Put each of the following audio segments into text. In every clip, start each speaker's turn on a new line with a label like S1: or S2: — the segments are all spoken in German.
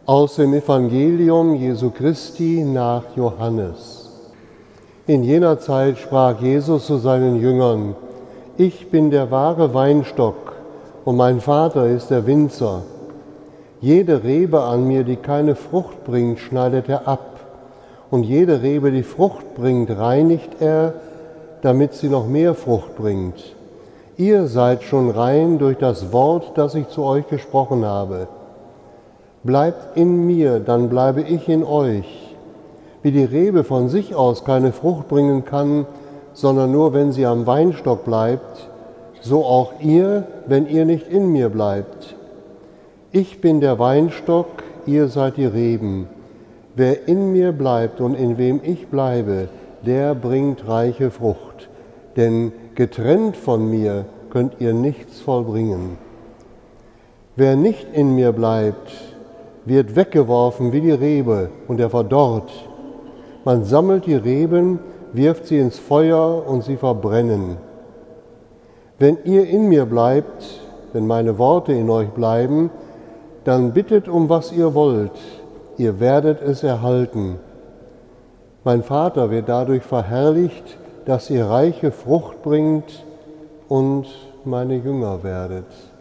S1: Aus dem Evangelium Jesu Christi nach Johannes. In jener Zeit sprach Jesus zu seinen Jüngern: Ich bin der wahre Weinstock und mein Vater ist der Winzer. Jede Rebe an mir, die keine Frucht bringt, schneidet er ab. Und jede Rebe, die Frucht bringt, reinigt er, damit sie noch mehr Frucht bringt. Ihr seid schon rein durch das Wort, das ich zu euch gesprochen habe. Bleibt in mir, dann bleibe ich in euch. Wie die Rebe von sich aus keine Frucht bringen kann, sondern nur, wenn sie am Weinstock bleibt, so auch ihr, wenn ihr nicht in mir bleibt. Ich bin der Weinstock, ihr seid die Reben. Wer in mir bleibt und in wem ich bleibe, der bringt reiche Frucht. Denn getrennt von mir könnt ihr nichts vollbringen. Wer nicht in mir bleibt, wird weggeworfen wie die Rebe und er verdorrt. Man sammelt die Reben, wirft sie ins Feuer und sie verbrennen. Wenn ihr in mir bleibt, wenn meine Worte in euch bleiben, dann bittet um was ihr wollt, ihr werdet es erhalten. Mein Vater wird dadurch verherrlicht, dass ihr reiche Frucht bringt und meine Jünger werdet.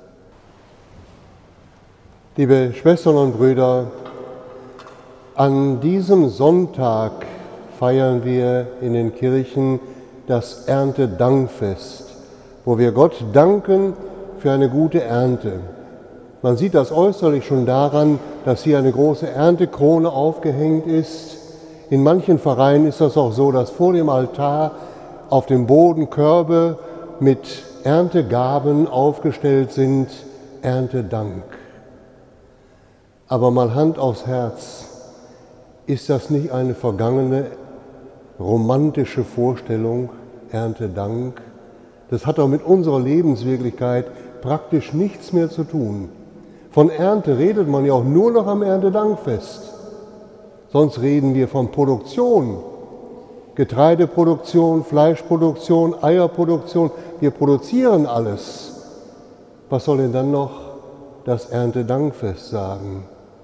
S1: Liebe Schwestern und Brüder, an diesem Sonntag feiern wir in den Kirchen das Erntedankfest, wo wir Gott danken für eine gute Ernte. Man sieht das äußerlich schon daran, dass hier eine große Erntekrone aufgehängt ist. In manchen Vereinen ist das auch so, dass vor dem Altar auf dem Boden Körbe mit Erntegaben aufgestellt sind, Erntedank. Aber mal Hand aufs Herz, ist das nicht eine vergangene, romantische Vorstellung, Erntedank? Das hat doch mit unserer Lebenswirklichkeit praktisch nichts mehr zu tun. Von Ernte redet man ja auch nur noch am Erntedankfest. Sonst reden wir von Produktion, Getreideproduktion, Fleischproduktion, Eierproduktion. Wir produzieren alles. Was soll denn dann noch das Erntedankfest sagen?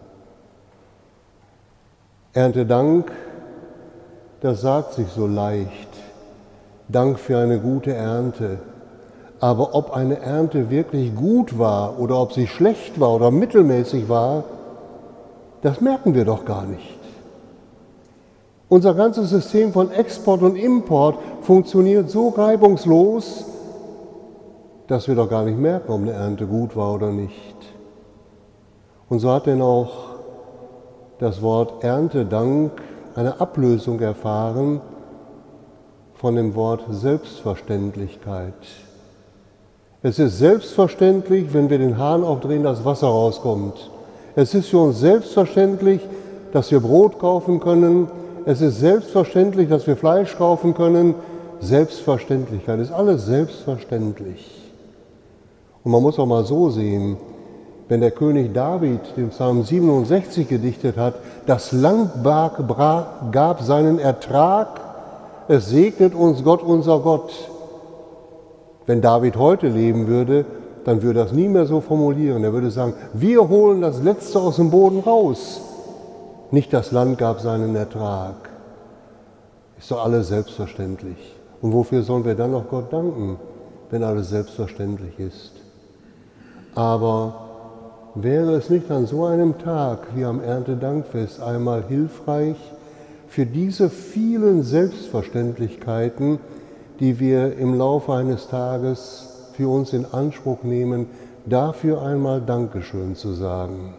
S1: Erntedank, das sagt sich so leicht. Dank für eine gute Ernte. Aber ob eine Ernte wirklich gut war oder ob sie schlecht war oder mittelmäßig war, das merken wir doch gar nicht. Unser ganzes System von Export und Import funktioniert so reibungslos, dass wir doch gar nicht merken, ob eine Ernte gut war oder nicht. Und so hat denn auch das Wort Erntedank eine Ablösung erfahren von dem Wort Selbstverständlichkeit. Es ist selbstverständlich, wenn wir den Hahn aufdrehen, dass Wasser rauskommt. Es ist für uns selbstverständlich, dass wir Brot kaufen können. Es ist selbstverständlich, dass wir Fleisch kaufen können. Selbstverständlichkeit ist alles selbstverständlich. Und man muss auch mal so sehen, wenn der König David den Psalm 67 gedichtet hat, das Land gab seinen Ertrag, es segnet uns Gott, unser Gott. Wenn David heute leben würde, dann würde er das nie mehr so formulieren. Er würde sagen, wir holen das Letzte aus dem Boden raus. Nicht das Land gab seinen Ertrag. Ist doch alles selbstverständlich. Und wofür sollen wir dann noch Gott danken, wenn alles selbstverständlich ist? Aber wäre es nicht an so einem Tag wie am Erntedankfest einmal hilfreich, für diese vielen Selbstverständlichkeiten, die wir im Laufe eines Tages für uns in Anspruch nehmen, dafür einmal Dankeschön zu sagen?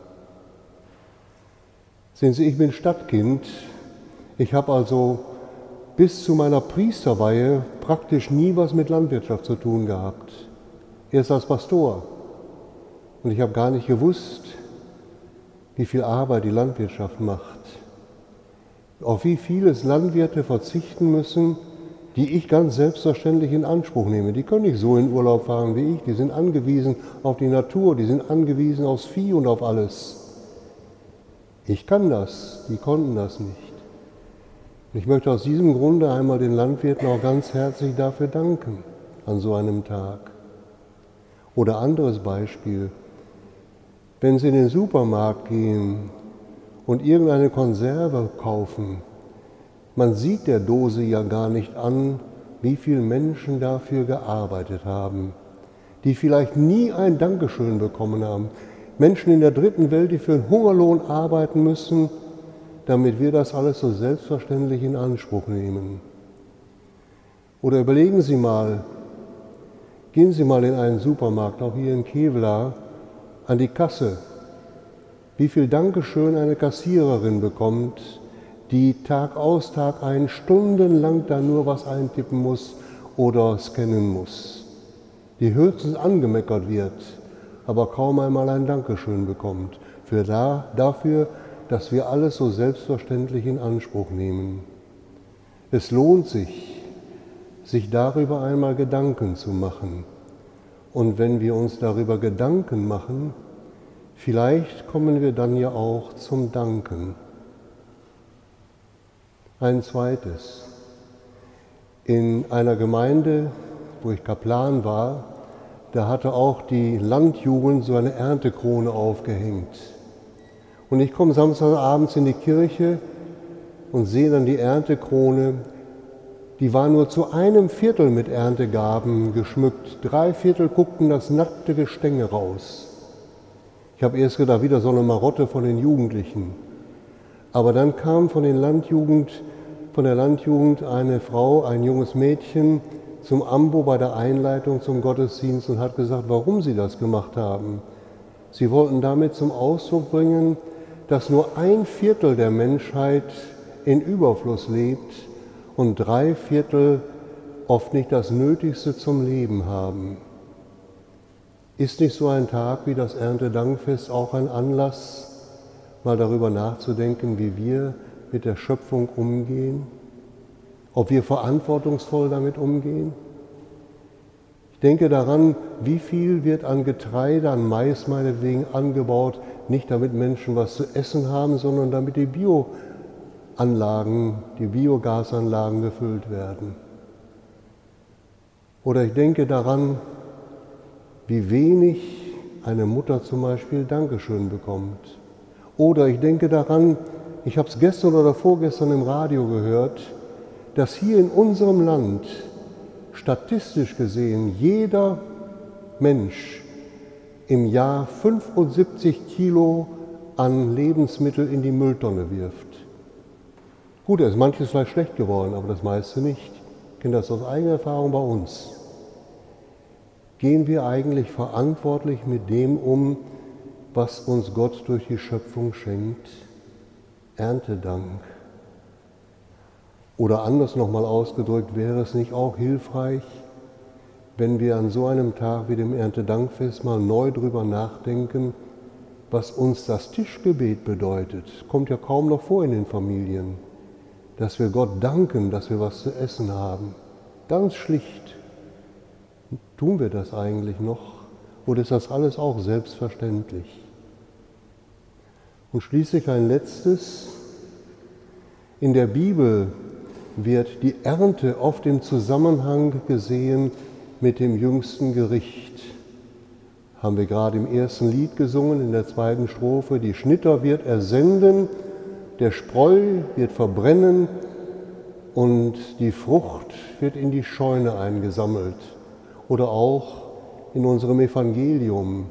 S1: Sehen Sie, ich bin Stadtkind. Ich habe also bis zu meiner Priesterweihe praktisch nie was mit Landwirtschaft zu tun gehabt. Erst als Pastor. Und ich habe gar nicht gewusst, wie viel Arbeit die Landwirtschaft macht. Auf wie vieles Landwirte verzichten müssen, die ich ganz selbstverständlich in Anspruch nehme. Die können nicht so in Urlaub fahren wie ich. Die sind angewiesen auf die Natur, die sind angewiesen aufs Vieh und auf alles. Ich kann das, die konnten das nicht. Und ich möchte aus diesem Grunde einmal den Landwirten auch ganz herzlich dafür danken, an so einem Tag. Oder anderes Beispiel, wenn Sie in den Supermarkt gehen, und irgendeine Konserve kaufen. Man sieht der Dose ja gar nicht an, wie viele Menschen dafür gearbeitet haben, die vielleicht nie ein Dankeschön bekommen haben. Menschen in der dritten Welt, die für einen Hungerlohn arbeiten müssen, damit wir das alles so selbstverständlich in Anspruch nehmen. Oder überlegen Sie mal, gehen Sie mal in einen Supermarkt, auch hier in Kevlar, an die Kasse, wie viel Dankeschön eine Kassiererin bekommt, die Tag aus, Tag ein, stundenlang da nur was eintippen muss oder scannen muss, die höchstens angemeckert wird, aber kaum einmal ein Dankeschön bekommt dafür, dass wir alles so selbstverständlich in Anspruch nehmen. Es lohnt sich, sich darüber einmal Gedanken zu machen. Und wenn wir uns darüber Gedanken machen, vielleicht kommen wir dann ja auch zum Danken. Ein zweites. In einer Gemeinde, wo ich Kaplan war, da hatte auch die Landjugend so eine Erntekrone aufgehängt. Und ich komme samstagabends in die Kirche und sehe dann die Erntekrone, die war nur zu 1/4 mit Erntegaben geschmückt. 3/4 guckten das nackte Gestänge raus. Ich habe erst gedacht, wieder so eine Marotte von den Jugendlichen. Aber dann kam von der Landjugend eine Frau, ein junges Mädchen, zum Ambo bei der Einleitung zum Gottesdienst und hat gesagt, warum sie das gemacht haben. Sie wollten damit zum Ausdruck bringen, dass nur 1/4 der Menschheit in Überfluss lebt und 3/4 oft nicht das Nötigste zum Leben haben. Ist nicht so ein Tag wie das Erntedankfest auch ein Anlass, mal darüber nachzudenken, wie wir mit der Schöpfung umgehen? Ob wir verantwortungsvoll damit umgehen? Ich denke daran, wie viel wird an Getreide, an Mais meinetwegen angebaut, nicht damit Menschen was zu essen haben, sondern damit die Biogasanlagen gefüllt werden. Oder ich denke daran, wie wenig eine Mutter zum Beispiel Dankeschön bekommt. Oder ich denke daran, ich habe es gestern oder vorgestern im Radio gehört, dass hier in unserem Land statistisch gesehen jeder Mensch im Jahr 75 Kilo an Lebensmittel in die Mülltonne wirft. Gut, da ist manches vielleicht schlecht geworden, aber das meiste nicht. Ich kenne das aus eigener Erfahrung bei uns. Gehen wir eigentlich verantwortlich mit dem um, was uns Gott durch die Schöpfung schenkt? Erntedank. Oder anders nochmal ausgedrückt, wäre es nicht auch hilfreich, wenn wir an so einem Tag wie dem Erntedankfest mal neu drüber nachdenken, was uns das Tischgebet bedeutet? Kommt ja kaum noch vor in den Familien. Dass wir Gott danken, dass wir was zu essen haben. Ganz schlicht. Tun wir das eigentlich noch? Oder ist das alles auch selbstverständlich? Und schließlich ein letztes. In der Bibel wird die Ernte oft im Zusammenhang gesehen mit dem jüngsten Gericht. Haben wir gerade im ersten Lied gesungen, in der zweiten Strophe. Die Schnitter wird er senden, der Spreu wird verbrennen und die Frucht wird in die Scheune eingesammelt. Oder auch in unserem Evangelium.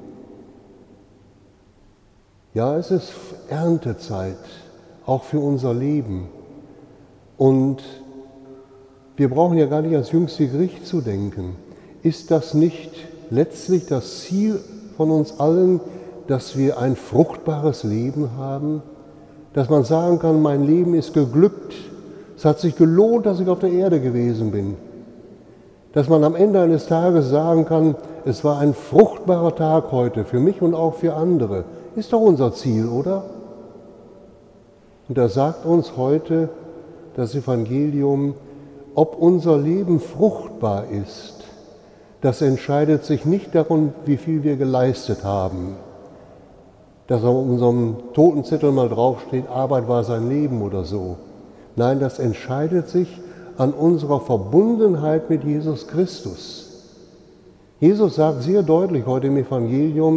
S1: Ja, es ist Erntezeit, auch für unser Leben. Und wir brauchen ja gar nicht ans jüngste Gericht zu denken. Ist das nicht letztlich das Ziel von uns allen, dass wir ein fruchtbares Leben haben? Dass man sagen kann, mein Leben ist geglückt, es hat sich gelohnt, dass ich auf der Erde gewesen bin. Dass man am Ende eines Tages sagen kann, es war ein fruchtbarer Tag heute für mich und auch für andere. Ist doch unser Ziel, oder? Und da sagt uns heute das Evangelium, ob unser Leben fruchtbar ist, das entscheidet sich nicht darum, wie viel wir geleistet haben. Dass auf unserem Totenzettel mal draufsteht, Arbeit war sein Leben oder so. Nein, das entscheidet sich an unserer Verbundenheit mit Jesus Christus. Jesus sagt sehr deutlich heute im Evangelium,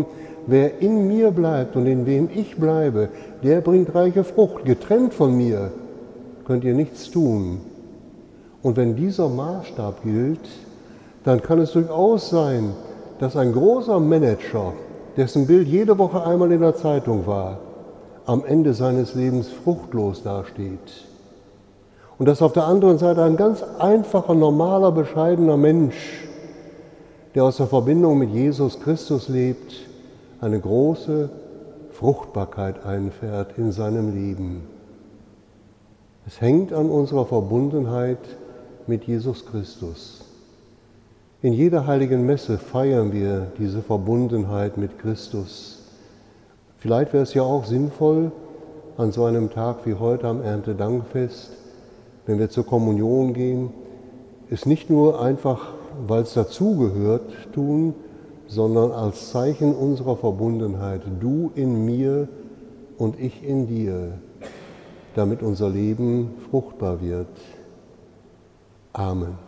S1: wer in mir bleibt und in wem ich bleibe, der bringt reiche Frucht. Getrennt von mir könnt ihr nichts tun. Und wenn dieser Maßstab gilt, dann kann es durchaus sein, dass ein großer Manager, dessen Bild jede Woche einmal in der Zeitung war, am Ende seines Lebens fruchtlos dasteht. Und dass auf der anderen Seite ein ganz einfacher, normaler, bescheidener Mensch, der aus der Verbindung mit Jesus Christus lebt, eine große Fruchtbarkeit einfährt in seinem Leben. Es hängt an unserer Verbundenheit mit Jesus Christus. In jeder heiligen Messe feiern wir diese Verbundenheit mit Christus. Vielleicht wäre es ja auch sinnvoll, an so einem Tag wie heute am Erntedankfest, wenn wir zur Kommunion gehen, es nicht nur einfach, weil es dazugehört, tun, sondern als Zeichen unserer Verbundenheit, du in mir und ich in dir, damit unser Leben fruchtbar wird. Amen.